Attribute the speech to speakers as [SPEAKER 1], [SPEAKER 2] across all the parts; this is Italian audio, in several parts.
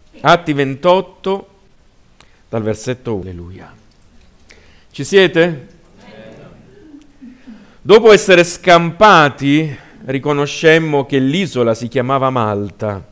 [SPEAKER 1] Atti 28, dal versetto 1. Alleluia. Ci siete? Dopo essere scampati, riconoscemmo che l'isola si chiamava Malta.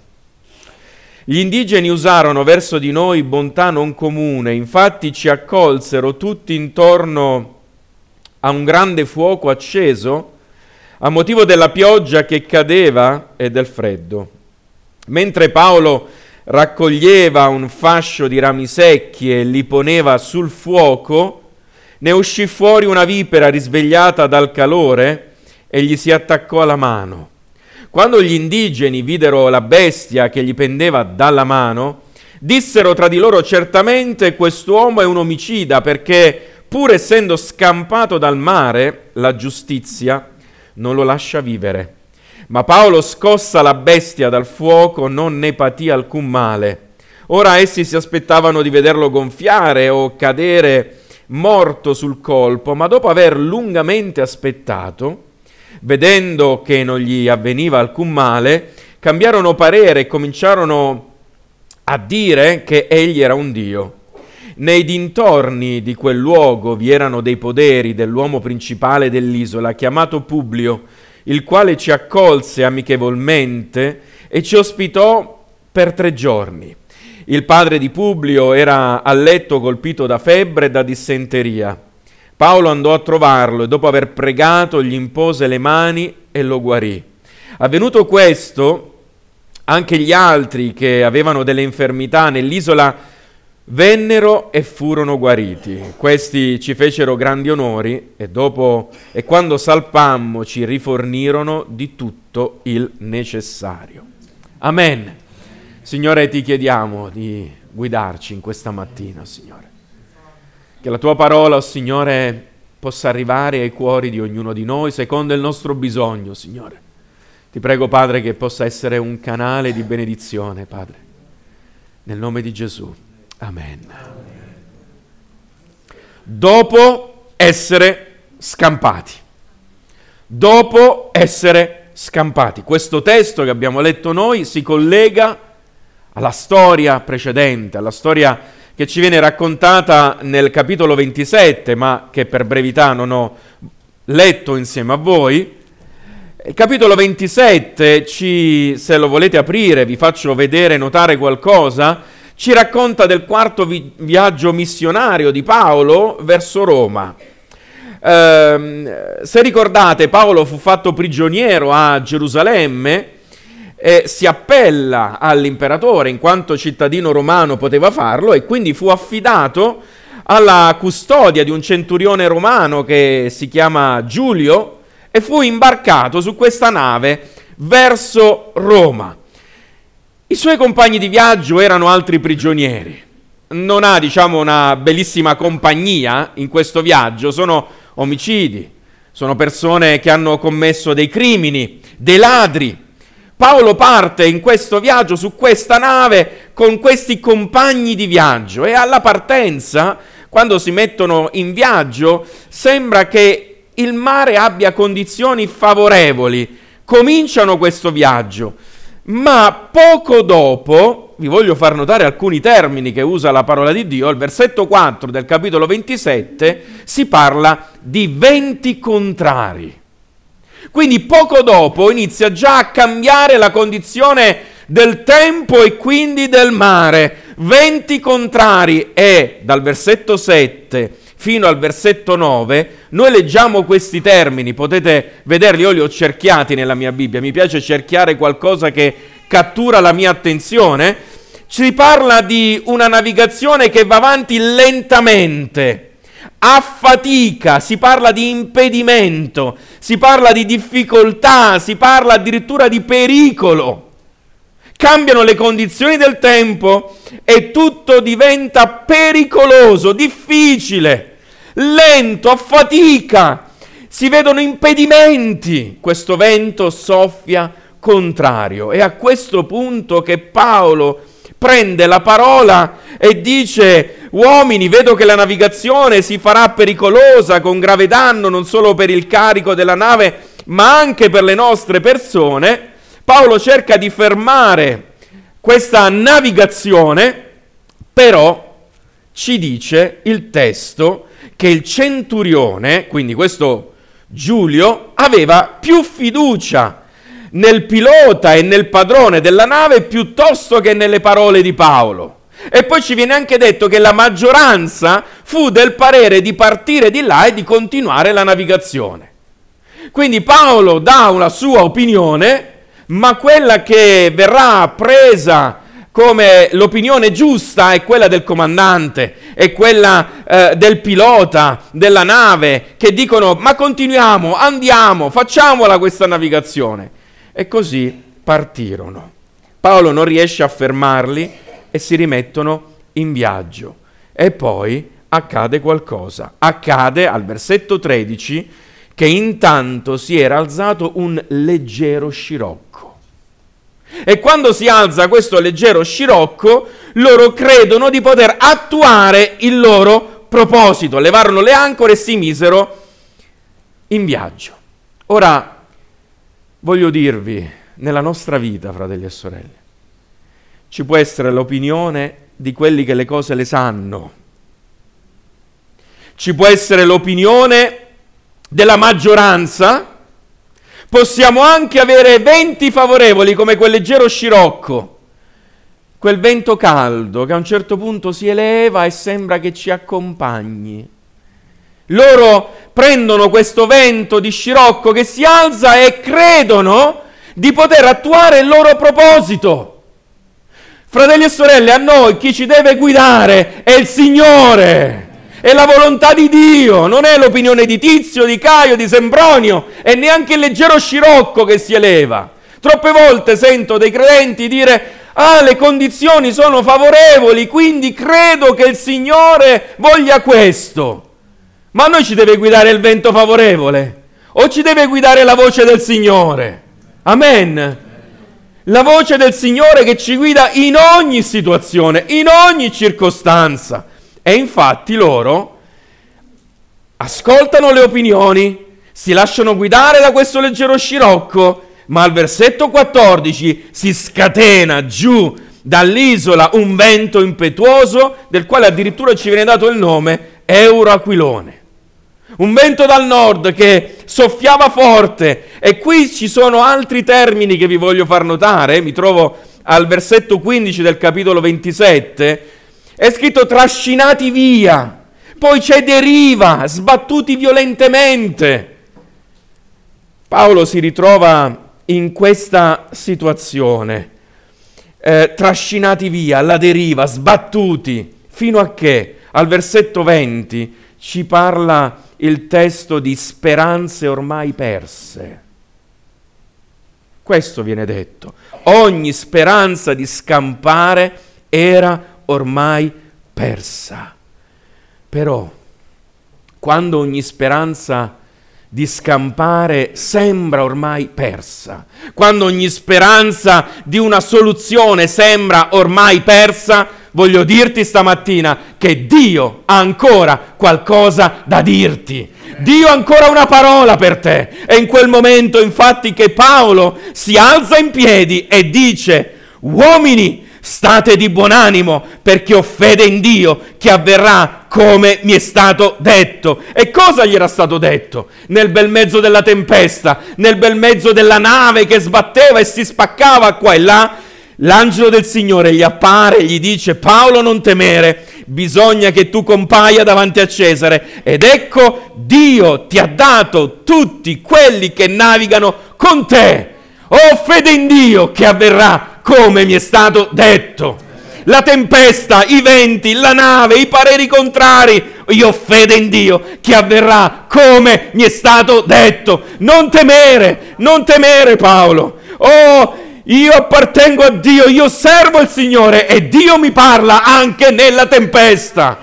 [SPEAKER 1] Gli indigeni usarono verso di noi bontà non comune, infatti ci accolsero tutti intorno a un grande fuoco acceso a motivo della pioggia che cadeva e del freddo. Mentre Paolo raccoglieva un fascio di rami secchi e li poneva sul fuoco, ne uscì fuori una vipera risvegliata dal calore e gli si attaccò alla mano. Quando gli indigeni videro la bestia che gli pendeva dalla mano, dissero tra di loro: certamente quest'uomo è un omicida, perché pur essendo scampato dal mare, la giustizia non lo lascia vivere. Ma Paolo scossa la bestia dal fuoco, non ne patì alcun male. Ora essi si aspettavano di vederlo gonfiare o cadere morto sul colpo, ma dopo aver lungamente aspettato, vedendo che non gli avveniva alcun male, cambiarono parere e cominciarono a dire che egli era un dio. Nei dintorni di quel luogo vi erano dei poderi dell'uomo principale dell'isola, chiamato Publio, il quale ci accolse amichevolmente e ci ospitò per 3 giorni. Il padre di Publio era a letto colpito da febbre e da dissenteria. Paolo andò a trovarlo e dopo aver pregato gli impose le mani e lo guarì. Avvenuto questo, anche gli altri che avevano delle infermità nell'isola vennero e furono guariti. Questi ci fecero grandi onori e quando salpammo ci rifornirono di tutto il necessario. Amen. Signore, ti chiediamo di guidarci in questa mattina, Signore. Che la tua parola, oh Signore, possa arrivare ai cuori di ognuno di noi secondo il nostro bisogno, Signore. Ti prego, Padre, che possa essere un canale di benedizione, Padre. Nel nome di Gesù. Amen. Dopo essere scampati. Dopo essere scampati. Questo testo che abbiamo letto noi si collega alla storia precedente, alla storia che ci viene raccontata nel capitolo 27, ma che per brevità non ho letto insieme a voi. Il capitolo 27, se lo volete aprire, vi faccio vedere, notare qualcosa, ci racconta del 4° viaggio missionario di Paolo verso Roma. Se ricordate, Paolo fu fatto prigioniero a Gerusalemme e si appella all'imperatore in quanto cittadino romano poteva farlo e quindi fu affidato alla custodia di un centurione romano che si chiama Giulio e fu imbarcato su questa nave verso Roma. I suoi compagni di viaggio erano altri prigionieri. Non ha, una bellissima compagnia in questo viaggio, sono omicidi, sono persone che hanno commesso dei crimini, dei ladri. Paolo parte in questo viaggio su questa nave con questi compagni di viaggio e alla partenza, quando si mettono in viaggio, sembra che il mare abbia condizioni favorevoli. Cominciano questo viaggio, ma poco dopo, vi voglio far notare alcuni termini che usa la parola di Dio, al versetto 4 del capitolo 27 si parla di venti contrari. Quindi poco dopo inizia già a cambiare la condizione del tempo e quindi del mare. Venti contrari e dal versetto 7 fino al versetto 9 noi leggiamo questi termini, potete vederli, io li ho cerchiati nella mia Bibbia, mi piace cerchiare qualcosa che cattura la mia attenzione. Ci parla di una navigazione che va avanti lentamente, a fatica, si parla di impedimento, si parla di difficoltà, si parla addirittura di pericolo. Cambiano le condizioni del tempo e tutto diventa pericoloso, difficile, lento, a fatica. Si vedono impedimenti. Questo vento soffia contrario. È a questo punto che Paolo prende la parola e dice: uomini, vedo che la navigazione si farà pericolosa, con grave danno non solo per il carico della nave, ma anche per le nostre persone. Paolo cerca di fermare questa navigazione, però ci dice il testo che il centurione, quindi questo Giulio, aveva più fiducia nel pilota e nel padrone della nave piuttosto che nelle parole di Paolo. E poi ci viene anche detto che la maggioranza fu del parere di partire di là e di continuare la navigazione. Quindi Paolo dà una sua opinione, ma quella che verrà presa come l'opinione giusta è quella del comandante, è quella del pilota della nave, che dicono: ma continuiamo, andiamo, facciamola questa navigazione. E così partirono. Paolo non riesce a fermarli e si rimettono in viaggio. E poi accade qualcosa. Accade al versetto 13 che intanto si era alzato un leggero scirocco. E quando si alza questo leggero scirocco, loro credono di poter attuare il loro proposito. Levarono le ancore e si misero in viaggio. Ora, voglio dirvi, nella nostra vita, fratelli e sorelle, ci può essere l'opinione di quelli che le cose le sanno. Ci può essere l'opinione della maggioranza. Possiamo anche avere venti favorevoli come quel leggero scirocco, quel vento caldo che a un certo punto si eleva e sembra che ci accompagni. Loro prendono questo vento di scirocco che si alza e credono di poter attuare il loro proposito. Fratelli e sorelle, a noi chi ci deve guidare è il Signore, è la volontà di Dio, non è l'opinione di Tizio, di Caio, di Sempronio, e neanche il leggero scirocco che si eleva. Troppe volte sento dei credenti dire: le condizioni sono favorevoli, quindi credo che il Signore voglia questo. Ma a noi ci deve guidare il vento favorevole o ci deve guidare la voce del Signore? Amen. La voce del Signore che ci guida in ogni situazione, in ogni circostanza. E infatti loro ascoltano le opinioni, si lasciano guidare da questo leggero scirocco, ma al versetto 14 si scatena giù dall'isola un vento impetuoso, del quale addirittura ci viene dato il nome Euraquilone. Un vento dal nord che soffiava forte. E qui ci sono altri termini che vi voglio far notare. Mi trovo al versetto 15 del capitolo 27. È scritto trascinati via. Poi c'è deriva, sbattuti violentemente. Paolo si ritrova in questa situazione. Trascinati via, alla deriva, sbattuti. Fino a che? Al versetto 20 ci parla il testo di speranze ormai perse. Questo viene detto. Ogni speranza di scampare era ormai persa. Però, quando ogni speranza di scampare sembra ormai persa, quando ogni speranza di una soluzione sembra ormai persa, voglio dirti stamattina che Dio ha ancora qualcosa da dirti. Dio ha ancora una parola per te. È in quel momento, infatti, che Paolo si alza in piedi e dice: uomini, state di buon animo, perché ho fede in Dio che avverrà come mi è stato detto. E cosa gli era stato detto? Nel bel mezzo della tempesta, nel bel mezzo della nave che sbatteva e si spaccava qua e là, l'angelo del Signore gli appare e gli dice: Paolo, non temere, bisogna che tu compaia davanti a Cesare, ed ecco Dio ti ha dato tutti quelli che navigano con te. Ho fede in Dio che avverrà come mi è stato detto. La tempesta, i venti, la nave, i pareri contrari, io ho fede in Dio che avverrà come mi è stato detto. Non temere Paolo. Io appartengo a Dio, io servo il Signore e Dio mi parla anche nella tempesta.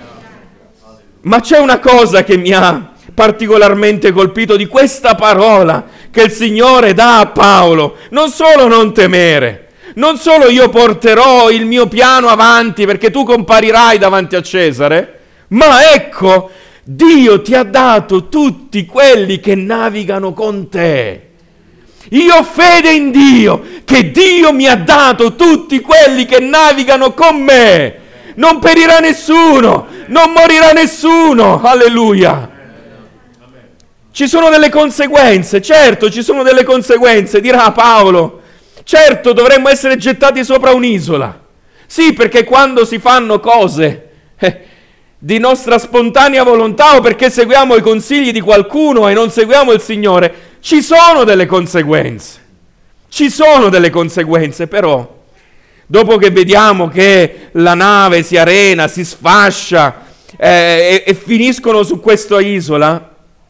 [SPEAKER 1] Ma c'è una cosa che mi ha particolarmente colpito di questa parola che il Signore dà a Paolo. Non solo non temere, non solo io porterò il mio piano avanti perché tu comparirai davanti a Cesare, ma ecco, Dio ti ha dato tutti quelli che navigano con te. Io ho fede in Dio, che Dio mi ha dato tutti quelli che navigano con me. Non perirà nessuno, non morirà nessuno. Alleluia. Ci sono delle conseguenze, certo, ci sono delle conseguenze, dirà Paolo. Certo, dovremmo essere gettati sopra un'isola. Sì, perché quando si fanno cose di nostra spontanea volontà o perché seguiamo i consigli di qualcuno e non seguiamo il Signore, ci sono delle conseguenze. Ci sono delle conseguenze, però, dopo che vediamo che la nave si arena, si sfascia e finiscono su questa isola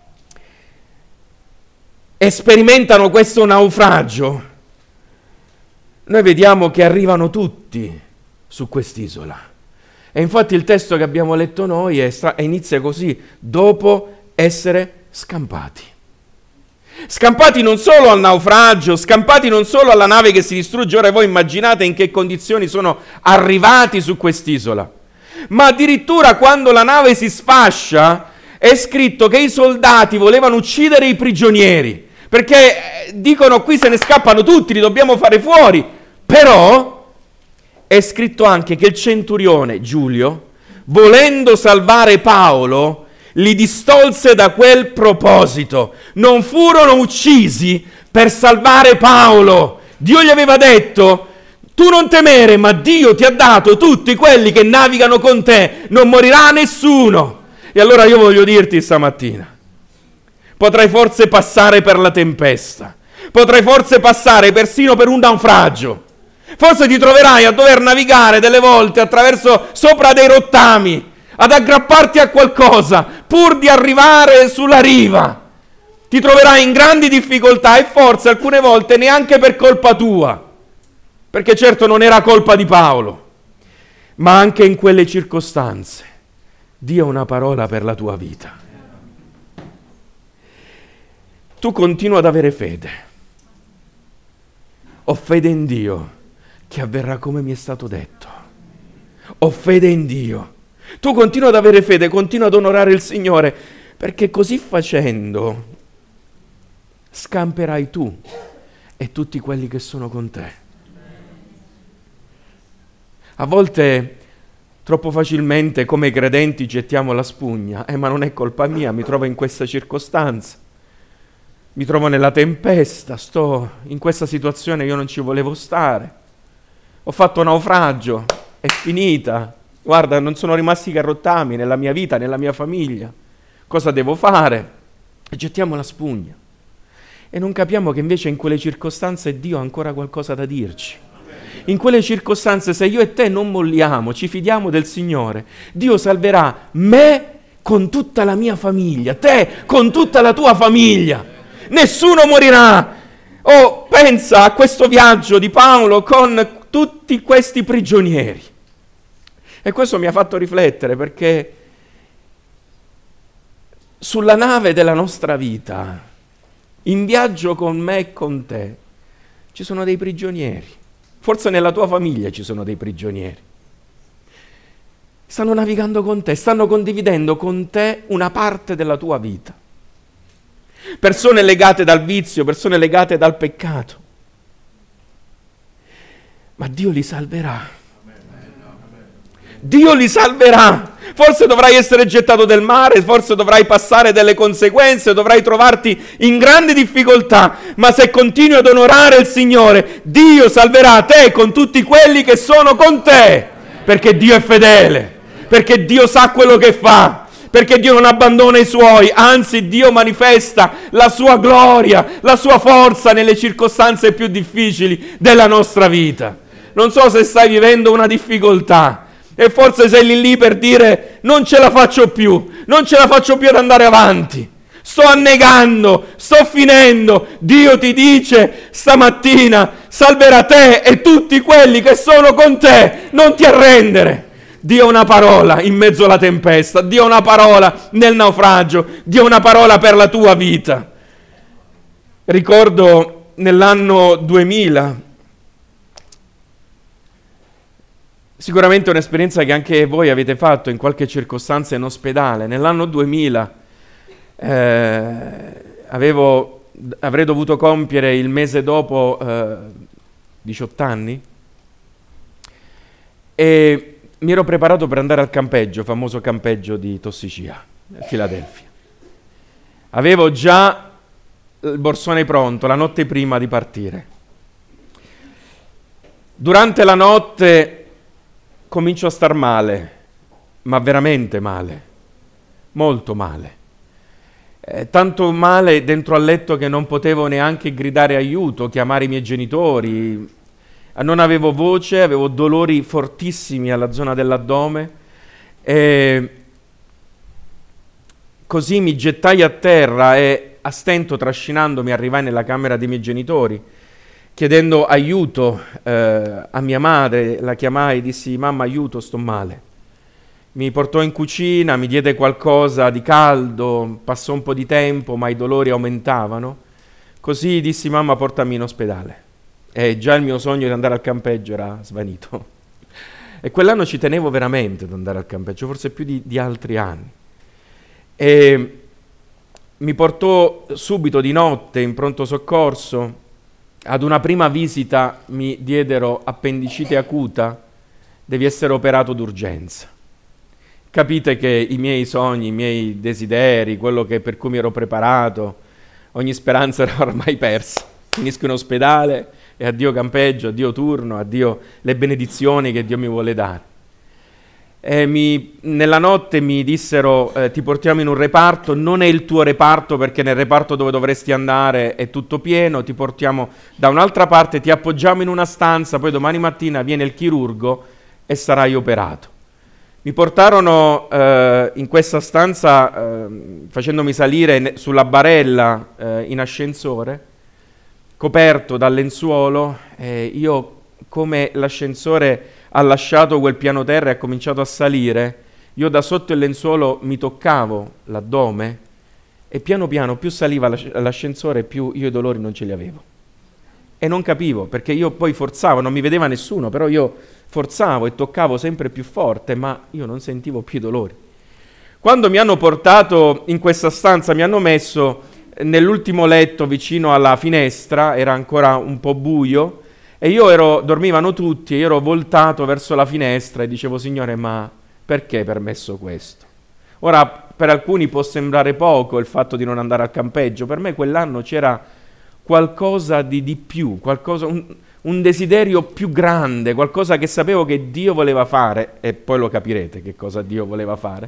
[SPEAKER 1] e sperimentano questo naufragio, noi vediamo che arrivano tutti su quest'isola. E infatti il testo che abbiamo letto noi inizia così: dopo essere scampati. Scampati non solo al naufragio, scampati non solo alla nave che si distrugge. Ora voi immaginate in che condizioni sono arrivati su quest'isola. Ma addirittura quando la nave si sfascia è scritto che i soldati volevano uccidere i prigionieri, perché dicono: qui se ne scappano tutti, li dobbiamo fare fuori. Però è scritto anche che il centurione Giulio, volendo salvare Paolo, li distolse da quel proposito. Non furono uccisi per salvare Paolo. Dio gli aveva detto: tu non temere, ma Dio ti ha dato tutti quelli che navigano con te, non morirà nessuno. E allora io voglio dirti stamattina, potrai forse passare per la tempesta, potrai forse passare persino per un naufragio, forse ti troverai a dover navigare delle volte sopra dei rottami, ad aggrapparti a qualcosa pur di arrivare sulla riva. Ti troverai in grandi difficoltà e forse alcune volte neanche per colpa tua, perché certo non era colpa di Paolo, ma anche in quelle circostanze Dio ha una parola per la tua vita. Tu continua ad avere fede. Ho fede in Dio che avverrà come mi è stato detto. Ho fede in Dio. Tu continua ad avere fede, continua ad onorare il Signore, perché così facendo scamperai tu e tutti quelli che sono con te. A volte troppo facilmente come credenti gettiamo la spugna, ma non è colpa mia, mi trovo in questa circostanza, mi trovo nella tempesta, sto in questa situazione, io non ci volevo stare, ho fatto naufragio, è finita, guarda, non sono rimasti che rottami nella mia vita, nella mia famiglia, cosa devo fare? E gettiamo la spugna e non capiamo che invece in quelle circostanze Dio ha ancora qualcosa da dirci. In quelle circostanze, se io e te non molliamo, ci fidiamo del Signore, Dio salverà me con tutta la mia famiglia, te con tutta la tua famiglia. Nessuno morirà. Oh, pensa a questo viaggio di Paolo con tutti questi prigionieri. E questo mi ha fatto riflettere, perché sulla nave della nostra vita, in viaggio con me e con te, ci sono dei prigionieri. Forse nella tua famiglia ci sono dei prigionieri. Stanno navigando con te, stanno condividendo con te una parte della tua vita. Persone legate dal vizio, persone legate dal peccato. Ma Dio li salverà. Dio li salverà. Forse dovrai essere gettato del mare, forse dovrai passare delle conseguenze, dovrai trovarti in grandi difficoltà, ma se continui ad onorare il Signore, Dio salverà te con tutti quelli che sono con te, perché Dio è fedele, perché Dio sa quello che fa, perché Dio non abbandona i Suoi, anzi Dio manifesta la Sua gloria, la Sua forza nelle circostanze più difficili della nostra vita. Non so se stai vivendo una difficoltà, e forse sei lì per dire: non ce la faccio più ad andare avanti, sto annegando, sto finendo. Dio ti dice stamattina: salverà te e tutti quelli che sono con te, non ti arrendere. Dio ha una parola in mezzo alla tempesta, Dio ha una parola nel naufragio, Dio ha una parola per la tua vita. Ricordo nell'anno 2000, sicuramente un'esperienza che anche voi avete fatto in qualche circostanza in ospedale. Nell'anno 2000 avevo avrei dovuto compiere il mese dopo 18 anni e mi ero preparato per andare al campeggio, famoso campeggio di Tossicia, a Filadelfia. Avevo già il borsone pronto la notte prima di partire. Durante la notte comincio a star male, ma veramente male, molto male. Tanto male dentro al letto che non potevo neanche gridare aiuto, chiamare i miei genitori. Non avevo voce, avevo dolori fortissimi alla zona dell'addome. Così mi gettai a terra e a stento trascinandomi arrivai nella camera dei miei genitori, chiedendo aiuto a mia madre. La chiamai e dissi: mamma, aiuto, sto male. Mi portò in cucina, mi diede qualcosa di caldo, passò un po' di tempo, ma i dolori aumentavano. Così dissi: mamma, portami in ospedale. E già il mio sogno di andare al campeggio era svanito. E quell'anno ci tenevo veramente ad andare al campeggio, forse più di altri anni. E mi portò subito di notte in pronto soccorso. Ad una prima visita mi diedero appendicite acuta, devi essere operato d'urgenza. Capite che i miei sogni, i miei desideri, quello per cui mi ero preparato, ogni speranza era ormai persa. Finisco in ospedale e addio campeggio, addio turno, addio le benedizioni che Dio mi vuole dare. Nella notte mi dissero: ti portiamo in un reparto, non è il tuo reparto perché nel reparto dove dovresti andare è tutto pieno, ti portiamo da un'altra parte, ti appoggiamo in una stanza, poi domani mattina viene il chirurgo e sarai operato. Mi portarono in questa stanza facendomi salire sulla barella in ascensore, coperto dal lenzuolo, io come l'ascensore ha lasciato quel piano terra e ha cominciato a salire, io da sotto il lenzuolo mi toccavo l'addome e piano piano più saliva l'ascensore più io i dolori non ce li avevo. E non capivo, perché io poi forzavo, non mi vedeva nessuno, però io forzavo e toccavo sempre più forte, ma io non sentivo più i dolori. Quando mi hanno portato in questa stanza, mi hanno messo nell'ultimo letto vicino alla finestra, era ancora un po' buio, e dormivano tutti, e io ero voltato verso la finestra e dicevo: Signore, ma perché hai permesso questo? Ora, per alcuni può sembrare poco il fatto di non andare al campeggio, per me quell'anno c'era qualcosa di più, un desiderio più grande, qualcosa che sapevo che Dio voleva fare, e poi lo capirete che cosa Dio voleva fare.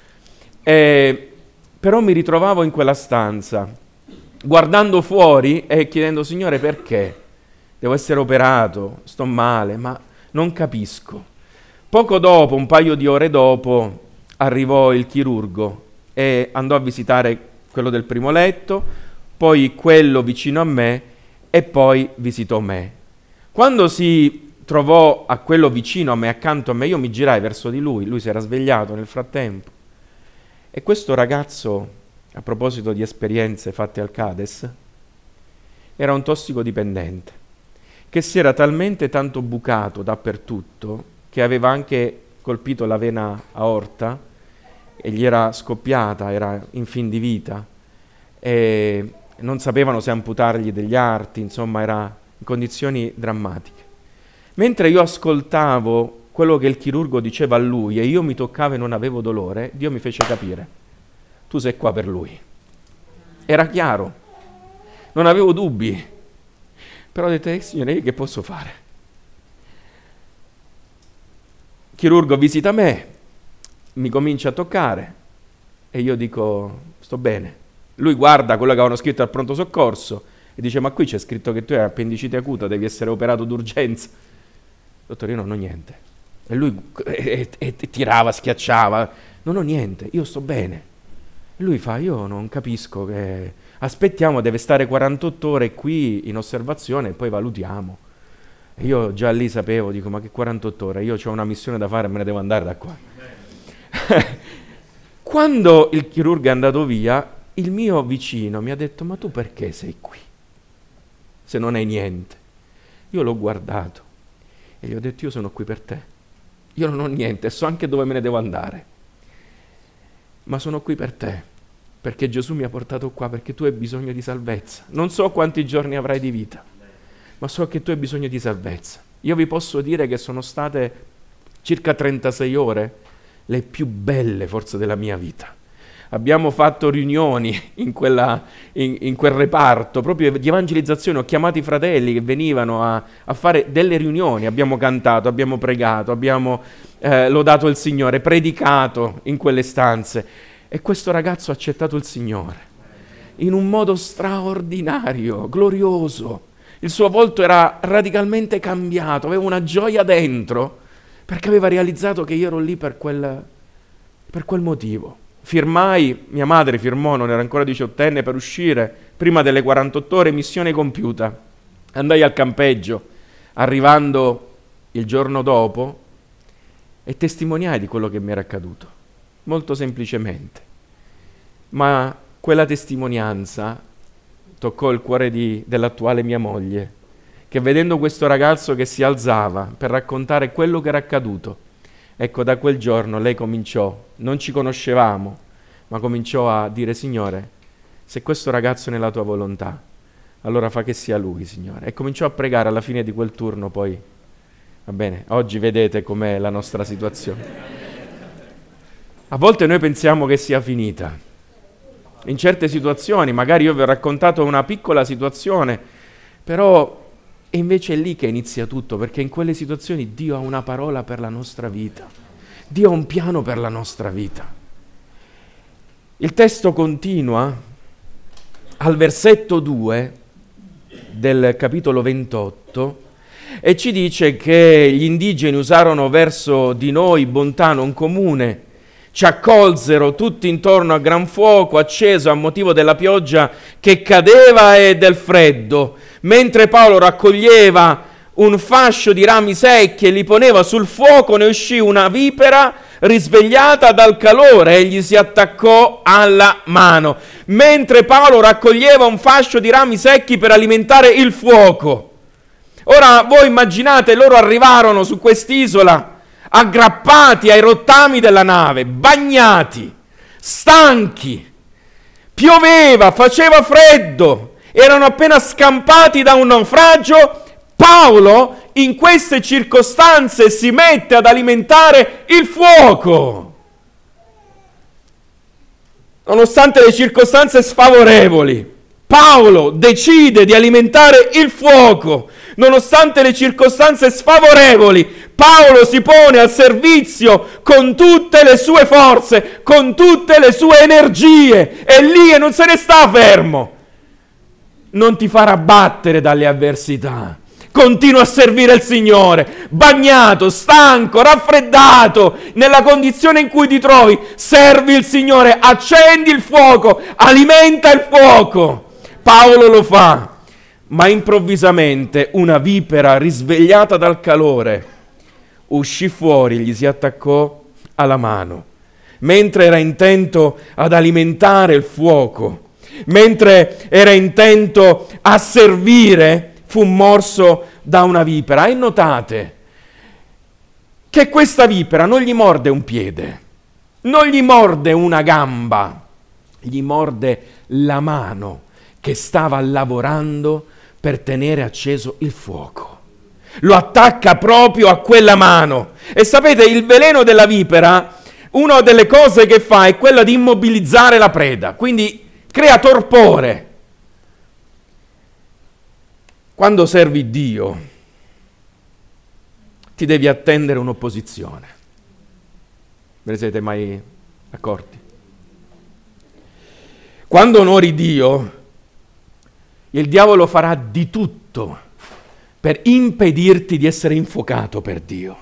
[SPEAKER 1] Però mi ritrovavo in quella stanza, guardando fuori e chiedendo: Signore, perché? Devo essere operato, sto male, ma non capisco. Poco dopo, un paio di ore dopo, arrivò il chirurgo e andò a visitare quello del primo letto, poi quello vicino a me e poi visitò me. Quando si trovò a quello vicino a me, accanto a me, io mi girai verso di lui si era svegliato nel frattempo. E questo ragazzo, a proposito di esperienze fatte al Cades, era un tossicodipendente che si era talmente tanto bucato dappertutto che aveva anche colpito la vena aorta e gli era scoppiata, era in fin di vita e non sapevano se amputargli degli arti, insomma era in condizioni drammatiche. Mentre io ascoltavo quello che il chirurgo diceva a lui e io mi toccavo e non avevo dolore, Dio mi fece capire: tu sei qua per lui. Era chiaro, non avevo dubbi, però ho detto: Signore, io che posso fare? Il chirurgo visita me, mi comincia a toccare e io dico: sto bene. Lui guarda quello che avevano scritto al pronto soccorso e dice: ma qui c'è scritto che tu hai appendicite acuta, devi essere operato d'urgenza. Dottore, io non ho niente. E lui tirava, schiacciava: non ho niente, io sto bene. E lui fa: io non capisco, che aspettiamo, deve stare 48 ore qui in osservazione e poi valutiamo. E io già lì sapevo, dico: ma che 48 ore? Io ho una missione da fare e me ne devo andare da qua. Quando il chirurgo è andato via, il mio vicino mi ha detto: ma tu perché sei qui se non hai niente? Io l'ho guardato e gli ho detto: io sono qui per te, io non ho niente, so anche dove me ne devo andare, ma sono qui per te, perché Gesù mi ha portato qua, perché tu hai bisogno di salvezza. Non so quanti giorni avrai di vita, ma so che tu hai bisogno di salvezza. Io vi posso dire che sono state circa 36 ore le più belle forse della mia vita. Abbiamo fatto riunioni in quel reparto, proprio di evangelizzazione. Ho chiamato i fratelli che venivano a fare delle riunioni. Abbiamo cantato, abbiamo pregato, abbiamo lodato il Signore, predicato in quelle stanze. E questo ragazzo ha accettato il Signore in un modo straordinario, glorioso. Il suo volto era radicalmente cambiato, aveva una gioia dentro, perché aveva realizzato che io ero lì per quel motivo. Firmai, mia madre firmò, non era ancora 18enne, per uscire prima delle 48 ore, missione compiuta. Andai al campeggio, arrivando il giorno dopo, e testimoniai di quello che mi era accaduto, molto semplicemente. Ma quella testimonianza toccò il cuore dell'attuale mia moglie, che vedendo questo ragazzo che si alzava per raccontare quello che era accaduto, ecco, da quel giorno lei cominciò, non ci conoscevamo, ma cominciò a dire: Signore, se questo ragazzo è nella tua volontà, allora fa che sia lui, Signore. E cominciò a pregare. Alla fine di quel turno poi, va bene, oggi vedete com'è la nostra situazione. A volte noi pensiamo che sia finita. In certe situazioni, magari io vi ho raccontato una piccola situazione, però è invece lì che inizia tutto, perché in quelle situazioni Dio ha una parola per la nostra vita. Dio ha un piano per la nostra vita. Il testo continua al versetto 2 del capitolo 28 e ci dice che gli indigeni usarono verso di noi bontà non comune, ci accolsero tutti intorno a gran fuoco acceso a motivo della pioggia che cadeva e del freddo. Mentre Paolo raccoglieva un fascio di rami secchi e li poneva sul fuoco, ne uscì una vipera risvegliata dal calore e gli si attaccò alla mano. Mentre Paolo raccoglieva un fascio di rami secchi per alimentare il fuoco. Ora voi immaginate, loro arrivarono su quest'isola aggrappati ai rottami della nave, bagnati, stanchi, pioveva, faceva freddo, erano appena scampati da un naufragio. Paolo in queste circostanze si mette ad alimentare il fuoco. Nonostante le circostanze sfavorevoli, Paolo decide di alimentare il fuoco. Nonostante le circostanze sfavorevoli, Paolo si pone al servizio con tutte le sue forze, con tutte le sue energie, è lì e non se ne sta fermo. Non ti farà battere dalle avversità. Continua a servire il Signore, bagnato, stanco, raffreddato, nella condizione in cui ti trovi, servi il Signore, accendi il fuoco, alimenta il fuoco. Paolo lo fa, ma improvvisamente una vipera risvegliata dal calore uscì fuori, gli si attaccò alla mano. Mentre era intento ad alimentare il fuoco, mentre era intento a servire, fu morso da una vipera. E notate che questa vipera non gli morde un piede, non gli morde una gamba, gli morde la mano che stava lavorando per tenere acceso il fuoco. Lo attacca proprio a quella mano. E sapete, il veleno della vipera, una delle cose che fa è quella di immobilizzare la preda, quindi crea torpore. Quando servi Dio, ti devi attendere un'opposizione. Ve ne siete mai accorti? Quando onori Dio, il diavolo farà di tutto per impedirti di essere infuocato per Dio.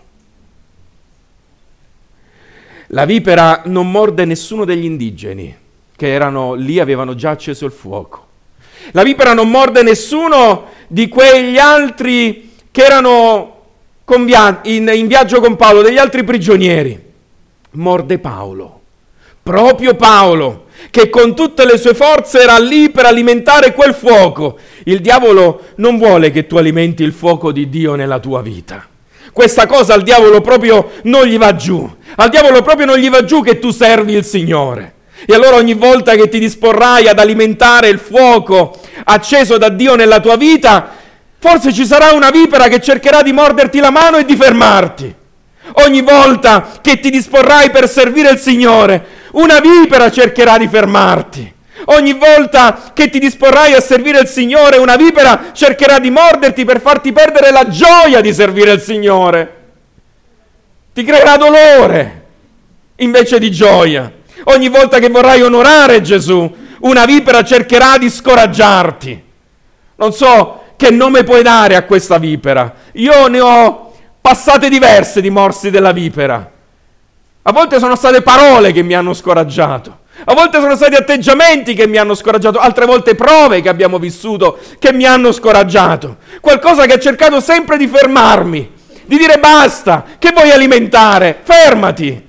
[SPEAKER 1] La vipera non morde nessuno degli indigeni che erano lì, avevano già acceso il fuoco. La vipera non morde nessuno di quegli altri che erano in viaggio con Paolo, degli altri prigionieri. Morde Paolo, proprio Paolo, che con tutte le sue forze era lì per alimentare quel fuoco. Il diavolo non vuole che tu alimenti il fuoco di Dio nella tua vita. Questa cosa al diavolo proprio non gli va giù. Al diavolo proprio non gli va giù che tu servi il Signore. E allora ogni volta che ti disporrai ad alimentare il fuoco acceso da Dio nella tua vita, forse ci sarà una vipera che cercherà di morderti la mano e di fermarti. Ogni volta che ti disporrai per servire il Signore, una vipera cercherà di fermarti. Ogni volta che ti disporrai a servire il Signore, una vipera cercherà di morderti per farti perdere la gioia di servire il Signore. Ti creerà dolore invece di gioia. Ogni volta che vorrai onorare Gesù, una vipera cercherà di scoraggiarti. Non so che nome puoi dare a questa vipera. Io ne ho passate diverse di morsi della vipera. A volte sono state parole che mi hanno scoraggiato. A volte sono stati atteggiamenti che mi hanno scoraggiato, altre volte prove che abbiamo vissuto che mi hanno scoraggiato. Qualcosa che ha cercato sempre di fermarmi, di dire basta, che vuoi alimentare? Fermati.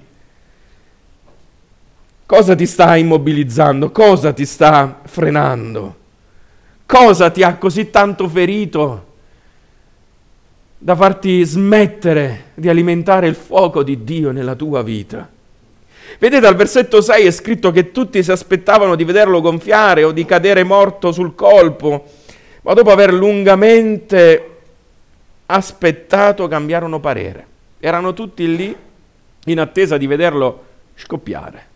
[SPEAKER 1] Cosa ti sta immobilizzando? Cosa ti sta frenando? Cosa ti ha così tanto ferito da farti smettere di alimentare il fuoco di Dio nella tua vita? Vedete, al versetto 6 è scritto che tutti si aspettavano di vederlo gonfiare o di cadere morto sul colpo, ma dopo aver lungamente aspettato cambiarono parere. Erano tutti lì in attesa di vederlo scoppiare.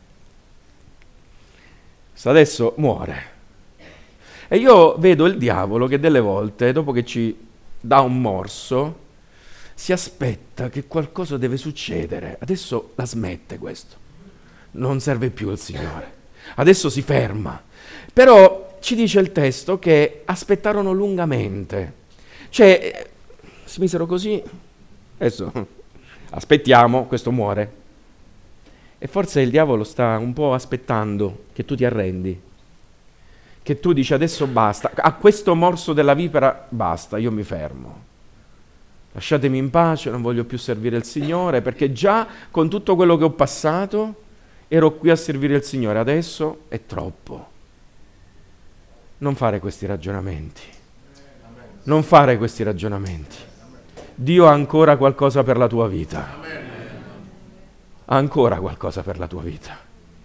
[SPEAKER 1] Adesso muore. E io vedo il diavolo che delle volte, dopo che ci dà un morso, si aspetta che qualcosa deve succedere. Adesso la smette questo. Non serve più il Signore. Adesso si ferma. Però ci dice il testo che aspettarono lungamente. Cioè, si misero così. Adesso aspettiamo, questo muore. E forse il diavolo sta un po' aspettando che tu ti arrendi. Che tu dici adesso basta. A questo morso della vipera basta, io mi fermo. Lasciatemi in pace, non voglio più servire il Signore, perché già con tutto quello che ho passato ero qui a servire il Signore, adesso è troppo. Non fare questi ragionamenti. Non fare questi ragionamenti. Dio ha ancora qualcosa per la tua vita. Ha ancora qualcosa per la tua vita.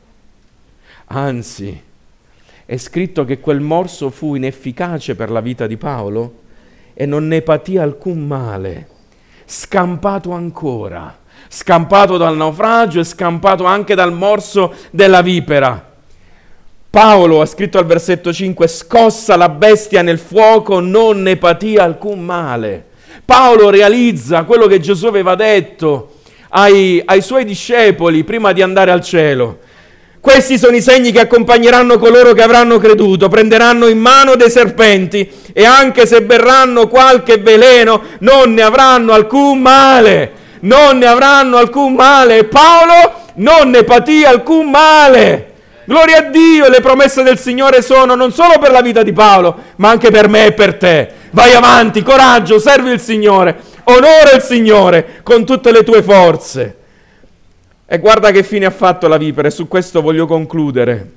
[SPEAKER 1] Anzi, è scritto che quel morso fu inefficace per la vita di Paolo e non ne patì alcun male, scampato ancora, scampato dal naufragio e scampato anche dal morso della vipera. Paolo ha scritto al versetto 5: scossa la bestia nel fuoco, non ne patì alcun male. Paolo realizza quello che Gesù aveva detto ai suoi discepoli prima di andare al cielo. Questi sono i segni che accompagneranno coloro che avranno creduto, prenderanno in mano dei serpenti e anche se berranno qualche veleno non ne avranno alcun male. Non ne avranno alcun male. Paolo non ne patì alcun male. Gloria a Dio, le promesse del Signore sono non solo per la vita di Paolo, ma anche per me e per te. Vai avanti, coraggio, servi il Signore, onora il Signore con tutte le tue forze. E guarda che fine ha fatto la vipera, e su questo voglio concludere.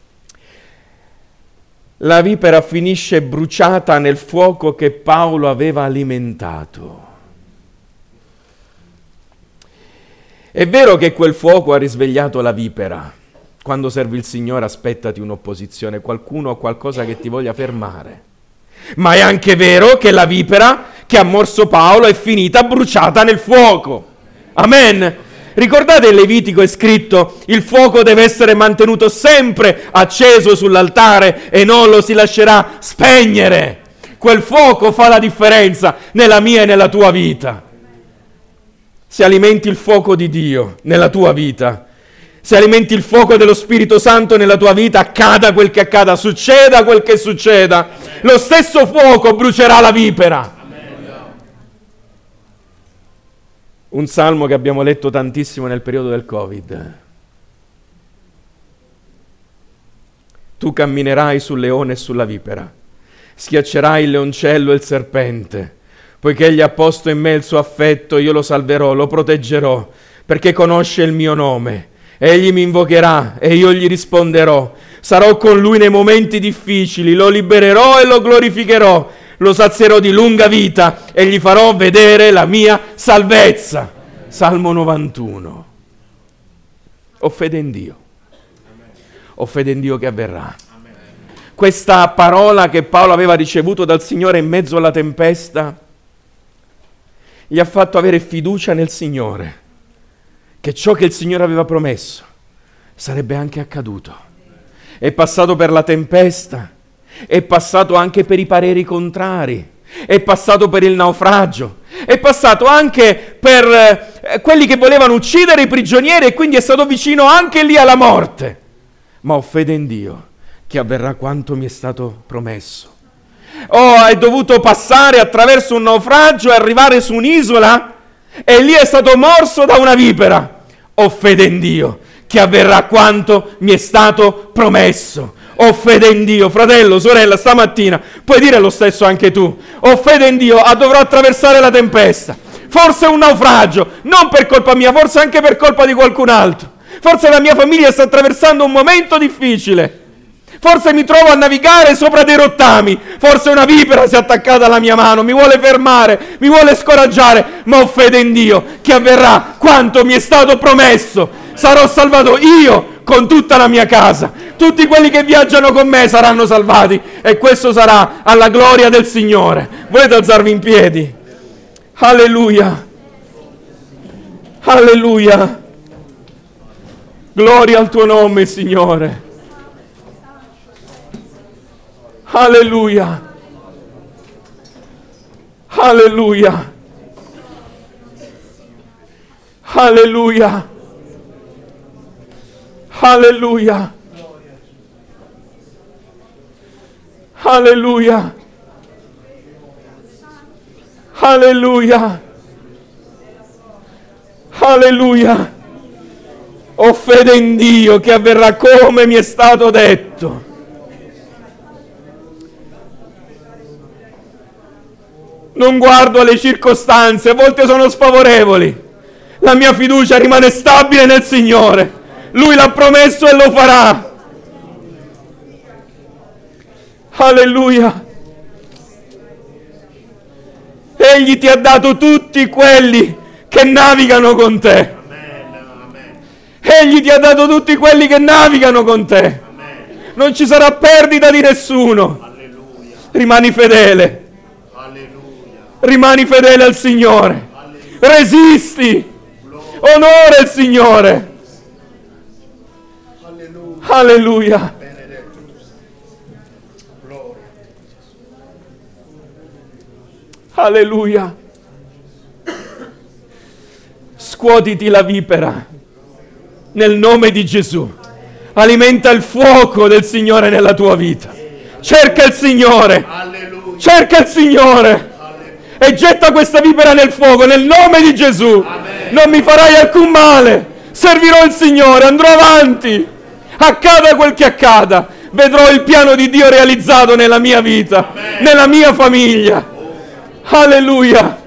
[SPEAKER 1] La vipera finisce bruciata nel fuoco che Paolo aveva alimentato. È vero che quel fuoco ha risvegliato la vipera. Quando servi il Signore aspettati un'opposizione, qualcuno o qualcosa che ti voglia fermare. Ma è anche vero che la vipera che ha morso Paolo è finita bruciata nel fuoco. Amen. Ricordate in Levitico è scritto: il fuoco deve essere mantenuto sempre acceso sull'altare e non lo si lascerà spegnere. Quel fuoco fa la differenza nella mia e nella tua vita. Se alimenti il fuoco di Dio nella tua vita, se alimenti il fuoco dello Spirito Santo nella tua vita, accada quel che accada, succeda quel che succeda, lo stesso fuoco brucerà la vipera. Un salmo che abbiamo letto tantissimo nel periodo del Covid. Tu camminerai sul leone e sulla vipera, schiaccerai il leoncello e il serpente, poiché egli ha posto in me il suo affetto, io lo salverò, lo proteggerò, perché conosce il mio nome. Egli mi invocherà e io gli risponderò. Sarò con lui nei momenti difficili, lo libererò e lo glorificherò. Lo sazierò di lunga vita e gli farò vedere la mia salvezza. Salmo 91. Ho fede in Dio. ho fede in Dio che avverrà. Questa parola che Paolo aveva ricevuto dal Signore in mezzo alla tempesta gli ha fatto avere fiducia nel Signore, che ciò che il Signore aveva promesso sarebbe anche accaduto. È passato per la tempesta, è passato anche per i pareri contrari, è passato per il naufragio, è passato anche per quelli che volevano uccidere i prigionieri e quindi è stato vicino anche lì alla morte. Ma ho fede in Dio che avverrà quanto mi è stato promesso. È dovuto passare attraverso un naufragio e arrivare su un'isola e lì è stato morso da una vipera. Ho fede in Dio che avverrà quanto mi è stato promesso. Ho fede in Dio, fratello, sorella, stamattina puoi dire lo stesso anche tu. Ho fede in Dio, dovrò attraversare la tempesta. Forse un naufragio, non per colpa mia, forse anche per colpa di qualcun altro. Forse la mia famiglia sta attraversando un momento difficile. Forse mi trovo a navigare sopra dei rottami, forse una vipera si è attaccata alla mia mano, mi vuole fermare, mi vuole scoraggiare, ma ho fede in Dio che avverrà quanto mi è stato promesso. Sarò salvato io con tutta la mia casa, tutti quelli che viaggiano con me saranno salvati e questo sarà alla gloria del Signore. Volete alzarvi in piedi? Alleluia, alleluia, gloria al tuo nome, Signore. Alleluia, alleluia, alleluia, alleluia, alleluia, alleluia, alleluia. Ho fede in Dio che avverrà come mi è stato detto. Non guardo alle circostanze, a volte sono sfavorevoli. La mia fiducia rimane stabile nel Signore. Lui l'ha promesso e lo farà. Alleluia. Egli ti ha dato tutti quelli che navigano con te. Egli ti ha dato tutti quelli che navigano con te. Non ci sarà perdita di nessuno. Rimani fedele. Rimani fedele al Signore. Resisti. Onora il Signore. Alleluia. Alleluia. Scuotiti la vipera nel nome di Gesù. Alimenta il fuoco del Signore nella tua vita. Cerca il Signore. Cerca il Signore. E getta questa vipera nel fuoco nel nome di Gesù. Amen. Non mi farai alcun male. Servirò il Signore, andrò avanti. Accada quel che accada, vedrò il piano di Dio realizzato nella mia vita, Amen. Nella mia famiglia. Alleluia.